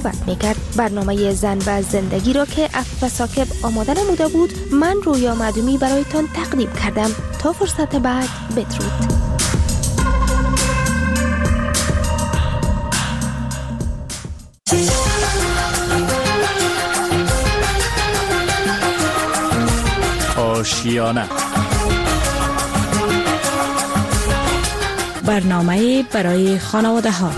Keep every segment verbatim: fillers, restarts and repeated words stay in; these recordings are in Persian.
دعوت میکرد. برنامه زن و زندگی را که عفو ساکب آماده نموده بود، من رویا معدومی برایتان تقدیم کردم. تا فرصت بعد، بدرود. آشیانه، برنامه برای خانواده ها.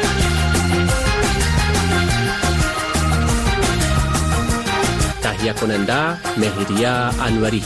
تهیه کننده مهریه انوری.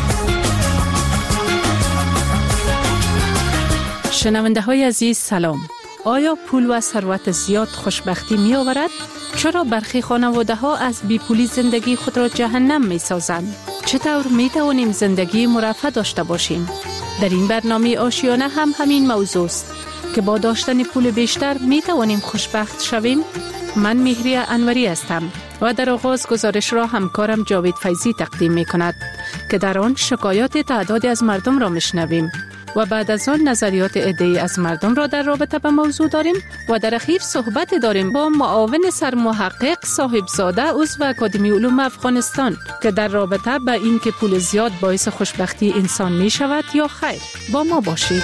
شنونده های عزیز سلام. آیا پول و ثروت زیاد خوشبختی می آورد؟ چرا برخی خانواده ها از بیپولی زندگی خود را جهنم می سازند؟ چطور می توانیم زندگی مرفه داشته باشیم؟ در این برنامه آشیانه هم همین موضوع است که با داشتن پول بیشتر می توانیم خوشبخت شویم. من مهریه انوری هستم و در آغاز گزارش را همکارم جاوید فیضی تقدیم می کند که در آن شکایات تعدادی از مردم را می شنویم و بعد از آن نظریات عده‌ای از مردم را در رابطه به موضوع داریم و در اخیر صحبت داریم با معاون سرمحقق صاحبزاده عضو اکادمی علوم افغانستان که در رابطه به این که پول زیاد باعث خوشبختی انسان می شود یا خیر. با ما باشید.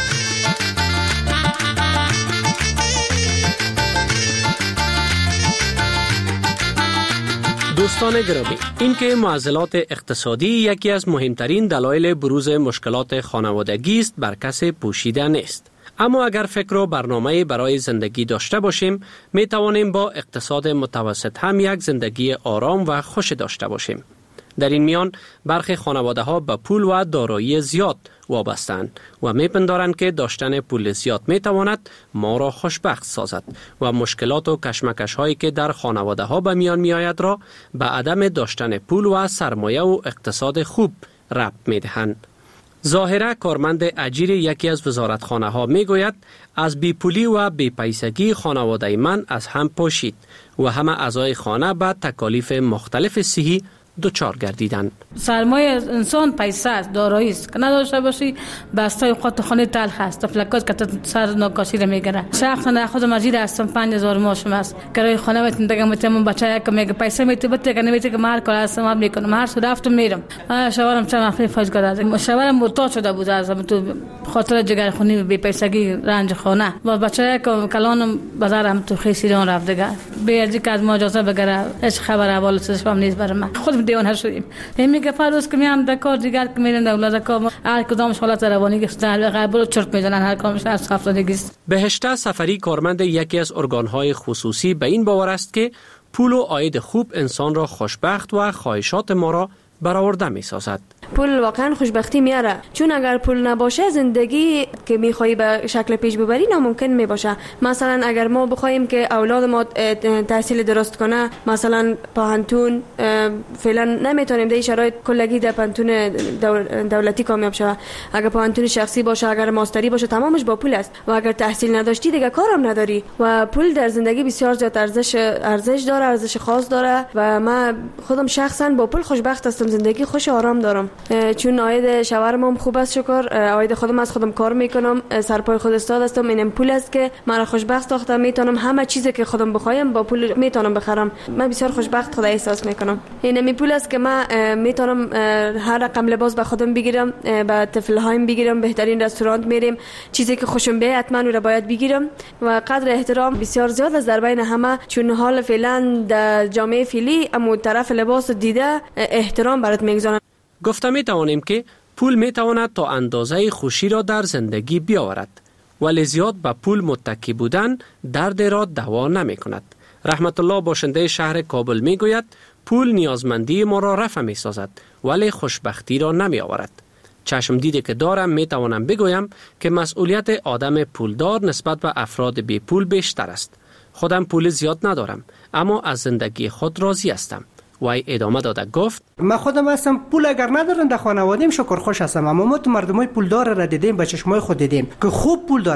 دوستان گرامی، این که معضلات اقتصادی یکی از مهمترین دلایل بروز مشکلات خانوادگی است بر کسی پوشیده نیست. اما اگر فکر و برنامه برای زندگی داشته باشیم، می توانیم با اقتصاد متوسط هم یک زندگی آرام و خوش داشته باشیم. در این میان برخی خانواده ها به پول و دارایی زیاد وابستند و می پندارند که داشتن پول زیاد می تواند ما را خوشبخت سازد و مشکلات و کشمکش هایی که در خانواده ها به میان می آید را به عدم داشتن پول و سرمایه و اقتصاد خوب ربط می دهند. ظاهرا کارمند اجیر یکی از وزارتخانه ها می گوید از بیپولی و بیپیسگی خانواده من از هم پاشید و همه اعضای خانه به تکالیف مختلف صحی دوچار گردیدن. سرمایه انسان پیسه است، دارایی است که نداشته باشی بسته خود خانه تلخ است. تفلکات که سر ناکاسی را میگیره. شخصا در خود مزید هستم پنج هزار ماشم است. کرایه خانه میتونم دیگه میتونم بچه یک میگه پیسه میتونم بده که نمیتونم که مار کار هستم میکنم. هر سو رفتم میرم. شوهرم چه مخفی فاش کرده. شوهرم مرتاح شده بود از تو خاطر جگر خونی بی پیسگی رنج خانه. با بچه یک کلانم بازارم تو خیسیران رفت دیگه. به ارزی که از ما اجازه بگیره هیچ خبر احوال سرشم نیست برام. خود دیوان هر شدیم. همین که فروز که میام دکار دیگر که میرن دولت کام هر کدامش حالت روانی گرفته هر قبل چرت میزنن هر کامش از هفتادگی است. بهشته سفری کارمند یکی از ارگان‌های خصوصی به این باور است که پول و عاید خوب انسان را خوشبخت و خواهشات ما را برآورده می‌سازد. پول واقعا خوشبختی میاره، چون اگر پول نباشه زندگی که میخوایی به شکل پیش ببری ناممکن میباشه. مثلا اگر ما بخوایم که اولاد ما تحصیل درست کنه، مثلا پانتون فعلا نمیتونیم در شرایط کلگی در پانتون دولتی کامیاب شه. اگر پانتون شخصی باشه، اگر ماستری باشه، تمامش با پول است. و اگر تحصیل نداشتی دیگه کارم نداری. و پول در زندگی بسیار زیاد ارزش ارزش داره، ارزش خاص داره و من خودم شخصا با پول خوشبخت هستم، زندگی خوش و آرام دارم. چون عاید شوهرم هم خوب است شکر، عاید خودم از خودم کار میکنم، سرپای خود استاد هستم. اینم پول است که مرا خوشبخت ساخته، میتونم همه چیزی که خودم بخوایم با پول میتونم بخرم. من بسیار خوشبخت خود احساس میکنم. اینم پول است که من میتونم هر رقم لباس به خودم بگیرم، به طفل هایم بگیرم، بهترین رستوران میریم، چیزی که خوشم بیاد حتما رو باید بگیرم. و قدر احترام بسیار زیاد از در بین همه، چون حال فعلا در جامعه فعلی اما طرف لباس دیده احترام برات میگذارن. گفته می توانیم که پول می تواند تا اندازه خوشی را در زندگی بیاورد، ولی زیاد به پول متکی بودن درد را دوا نمی کند. رحمت الله باشنده شهر کابل می گوید پول نیازمندی ما را رفع می سازد ولی خوشبختی را نمی آورد. چشم دیده که دارم می توانم بگویم که مسئولیت آدم پولدار نسبت به افراد بی پول بیشتر است. خودم پول زیاد ندارم اما از زندگی خود راضی هستم. وای ادامه داده گفت من خودم هستم پول اگر ندارم در خانواده‌ام شکر خوش هستم، اما ما تو مردمای پولدار را دیدیم، به چشمای خود دیدیم که خوب پول داره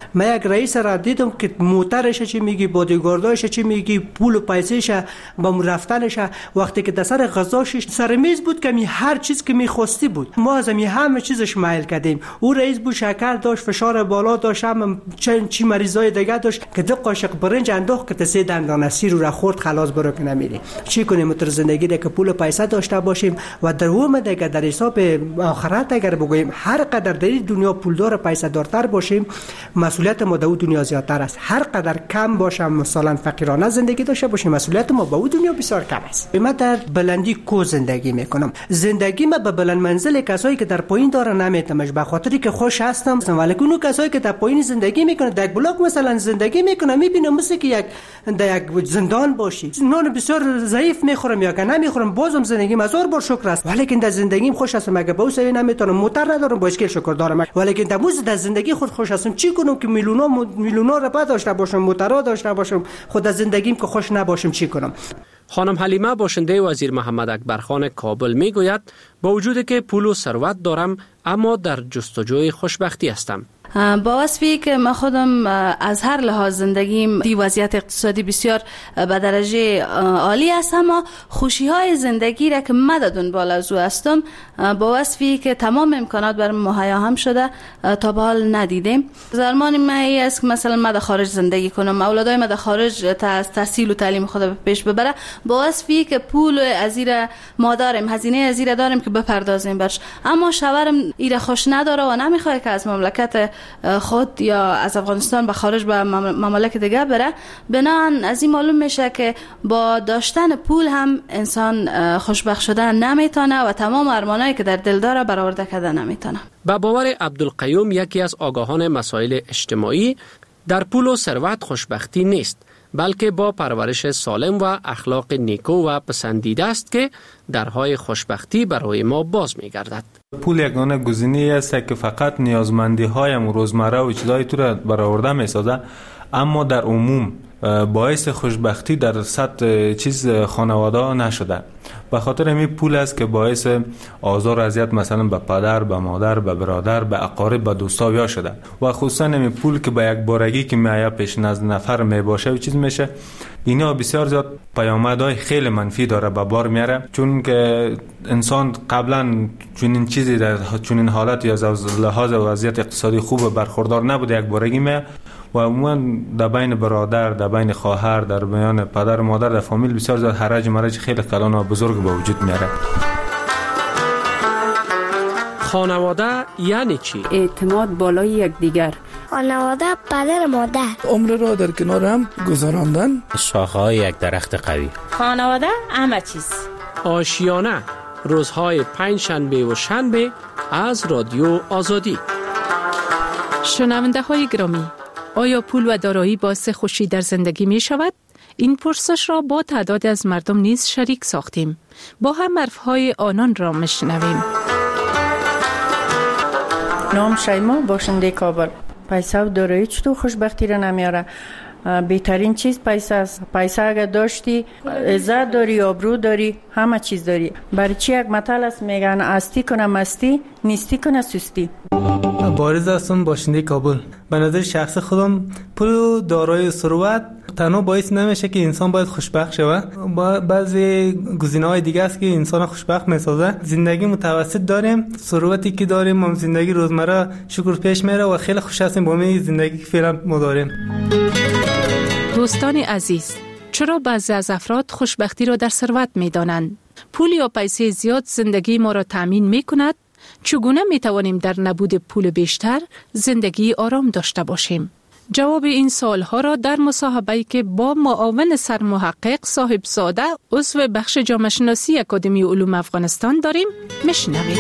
من یک رئیس را دیدم که موترش چی میگی، بادیگارداش چی میگی، پول و پیسهش با رفتنش، وقتی که در سر غذاش سر میز بود که می هر چیز که میخواستی بود. ما از می همه چیزش مایل کردیم. او رئیس بود، شکر داشت، فشار بالا داشت، هم چی مریضای دیگه داشت که دو قاشق برنج انداخت که سه دندان سیر رو خورد خلاص برو که نمیری. چی کنیم در زندگی ده که پول و پیسه داشته باشیم و در اون دیگه در حساب آخرت اگر بگوییم هر قدر در این دنیا پولدار و پیسه دارتر باشیم مسئولیت ما در اون دنیا زیادتر است. هر قدر کم باشم مثلا فقیرانه زندگی داشته باشیم مسئولیت ما با اون دنیا بسیار کم است. من در بلندی کو زندگی میکنم. زندگی ما به بلند منزل کسایی که در پایین داره نمیتمش به خاطری که خوش هستم، ولی اون کسایی که در پایین زندگی میکنن در بلاک مثلا زندگی میکنن میبینم مثل که یک در یک زندان باشی. نان بسیار ضعیف میخورم یا که نمیخورم بازم زندگیم هزار بار شکر است، ولی که در زندگیم خوش هستم. اگه با اوسه نمیتونم موتر ندارم با اسکل شکر دارم، ولی که در موز در زندگی خود خوش هستم. چی کنم که میلیونا میلیونا را داشته باشم، موترا داشته باشم، خود در زندگیم که خوش نباشم چی کنم؟ خانم حلیمه باشنده وزیر محمد اکبرخان کابل میگوید با وجودی که پول و ثروت دارم اما در جستجوی خوشبختی هستم. با وصفی که من خودم از هر لحاظ زندگیم دی وضعیت اقتصادی بسیار به درجه عالی است، اما خوشی های زندگی را که من دنبال از او هستم با وصفی که تمام امکانات بر مهیا هم شده تا به حال ندیدیم. زرمان من ای است که مثلا من در خارج زندگی کنم، اولادای من در خارج تحصیل و تعلیم خود پیش ببره، با وصفی که پول ازیر ما داریم، هزینه ازیر داریم که بپردازیم برش، اما شوهرم ایره خوش نداره و نمیخواد که از مملکت خود یا از افغانستان به خارج به ممالک دیگه بره. بنابراین از این معلوم میشه که با داشتن پول هم انسان خوشبخت شدن نمیتونه و تمام ارمانایی که در دل داره برآورده کردن نمیتونه. به باور عبدالقیوم یکی از آگاهان مسائل اجتماعی، در پول و ثروت خوشبختی نیست، بلکه با پرورش سالم و اخلاق نیکو و پسندیده است که درهای خوشبختی برای ما باز می‌گردد. پول یگانه گزینه‌ای است که فقط نیازمندی هایم روزمره و چیزای تو را برآورده می‌سازد، اما در عموم باعث خوشبختی در سطح چیز خانواده نشده. به خاطر همین پول است که باعث آزار و اذیت مثلا به پدر، به مادر، به برادر، به اقارب، به دوستا یا شده و خصوصا همین پول که به یک بارگی که میآید پیش نزد نفر میباشه و چیز میشه، اینا بسیار زیاد پیامدهای خیلی منفی داره به بار میاره، چون که انسان قبلا چنین چیزی در چنین حالت یا از لحاظ وضعیت اقتصادی خوب برخوردار نبوده، یک بارگی میاد و عموما در بین برادر، در بین خواهر، در میان پدر و مادر، در فامیل بسیار زیاد حرج مرج خیلی کلان و بزرگ به وجود میاره. خانواده یعنی چی؟ اعتماد بالای یکدیگر. خانواده پدر مادر. عمر را در کنار هم گذراندن. شاخه‌های یک درخت قوی. خانواده همه چیز. آشیانه، روزهای پنج شنبه و شنبه از رادیو آزادی. شنونده های گرامی، آیا پول و دارایی باعث خوشی در زندگی می شود؟ این پرسش را با تعداد از مردم نیز شریک ساختیم. با هم حرفهای آنان را میشنویم. نام شیما، باشنده کابل. پیسه و دارایی چطور خوشبختی را نمیاره؟ بهترین چیز پیسه است. پیسه اگر داشتی عزت داری، آبرو داری، همه چیز داری. برای چی یک مثل است میگن استی کنه مستی، نیستی کنه سستی. بارز هستم، باشنده کابل. به نظر شخص خودم پول و دارایی و ثروت تنها باعث نمیشه که انسان باید خوشبخت شوه. با بعضی گزینه‌های دیگه است که انسان خوشبخت میسازه. زندگی متوسط داریم، ثروتی که داریم، هم زندگی روزمره شکر پیش میره و خیلی خوش هستیم با این زندگی که فعلا ما داریم. دوستان عزیز، چرا بعضی از افراد خوشبختی را در ثروت می‌دانند؟ پول یا پیسه زیاد زندگی ما را تامین می‌کند؟ چگونه می‌توانیم در نبود پول بیشتر زندگی آرام داشته باشیم؟ جواب این سوال‌ها را در مصاحبه‌ای که با معاون سرمحقق صاحب زاده عضو بخش جامعه شناسی اکادمی علوم افغانستان داریم. میشنویم.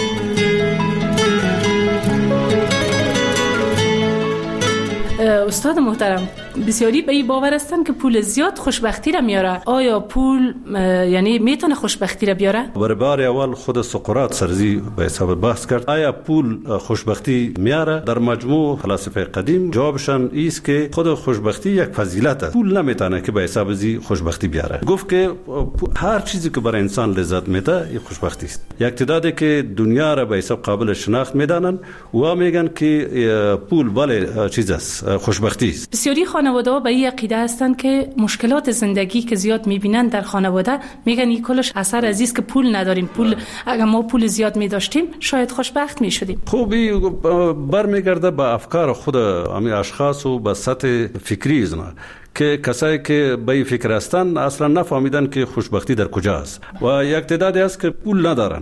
استاد محترم، بسیاری به این باور هستند که پول زیاد خوشبختی را میاره. آیا پول یعنی میتونه خوشبختی را بیاره؟ برای بار اول خود سقراط سرزی به حساب بحث کرد آیا پول خوشبختی میاره؟ در مجموع فلاسفه قدیم جوابشان است که خود خوشبختی یک فضیلت است. پول نمیتونه که به حساب زی خوشبختی بیاره. گفت که هر چیزی که برای انسان لذت میده این خوشبختی است. یک تعدادی که دنیا را به حساب قابل شناخت میدانن و میگن که پول بله چیز است، خوشبختی است. بسیاری خانواده‌ها به این عقیده هستند که مشکلات زندگی که زیاد میبینن در خانواده میگن این کلش اثر از است که پول نداریم. پول اگر ما پول زیاد میداشتیم شاید خوشبخت میشدیم. خوبی برمیگرده به افکار خود همین اشخاص و به سطح فکری ازنا که کسایی که به این فکر هستن اصلا نفهمیدن که خوشبختی در کجاست و یک تعدادی هست که پول ندارن،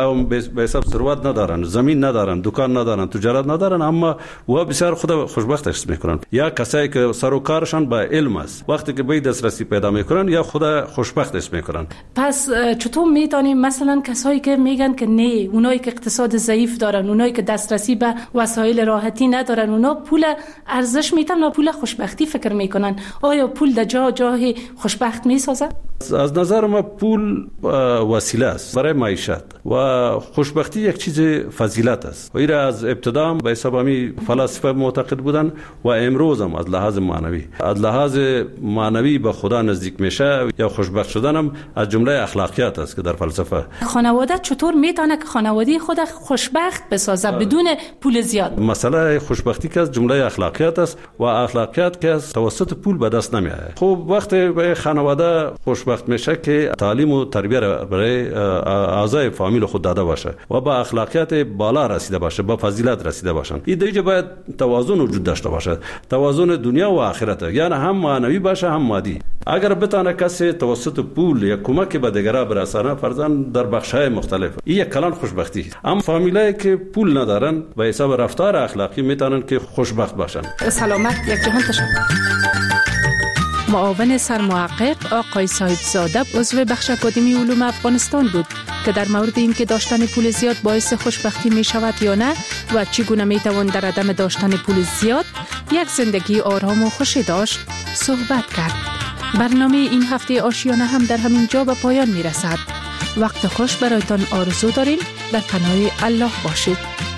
به حساب ثروت ندارن، زمین ندارن، دکان ندارن، تجارت ندارن، اما و بسیار خود خوشبخت حس میکنن. یا کسایی که سر و کارشان با علم است، وقتی که به دسترسی پیدا میکنن یا خود خوشبخت حس میکنن. پس چطور میتونیم مثلا کسایی که میگن که نه، اونایی که اقتصاد ضعیف دارن، اونایی که دسترسی به وسایل راحتی ندارن، اونا پول ارزش میتونن، پول خوشبختی فکر میکنن، آیا پول در جا جای خوشبخت می سازه؟ از نظر ما پول وسیله است برای معیشت و خوشبختی یک چیز فضیلت است و این از ابتدا به حساب همی فلاسفه معتقد بودن و امروز هم از لحاظ معنوی از لحاظ معنوی به خدا نزدیک میشه یا خوشبخت شدن هم از جمله اخلاقیات است که در فلسفه. خانواده چطور میتونه که خانواده خود خوشبخت بسازه بدون پول زیاد؟ مسئله خوشبختی که از جمله اخلاقیات است و اخلاقیات که از توسط پول به دست نمیاد. خب وقتی به خانواده خوشبخت میشه که تعلیم و تربیت برای اعضای فامیل خود داده باشه و با اخلاقیات بالا رسیده باشه، با فضیلت رسیده باشن. این دیگه باید توازن وجود داشته باشه، توازن دنیا و آخرت، یعنی هم معنوی باشه هم مادی. اگر بتونه کسی توسط پول یا کمک به دیگران برسانه فرضاً در بخش‌های مختلف، این یک کلان خوشبختی است. اما فامیلایی که پول ندارن به حساب رفتار اخلاقی میتونن که خوشبخت باشن. سلامت. یک جهان تشکر. معاون سرمحقق آقای صاحبزاده عضو بخش اکادمی علوم افغانستان بود که در مورد اینکه داشتن پول زیاد باعث خوشبختی می شود یا نه و چگونه می توان در عدم داشتن پول زیاد یک زندگی آرام و خوشی داشت صحبت کرد. برنامه این هفته آشیانه هم در همین جا به پایان می رسد. وقت خوش برایتان آرزو داریم. در پناه الله باشید.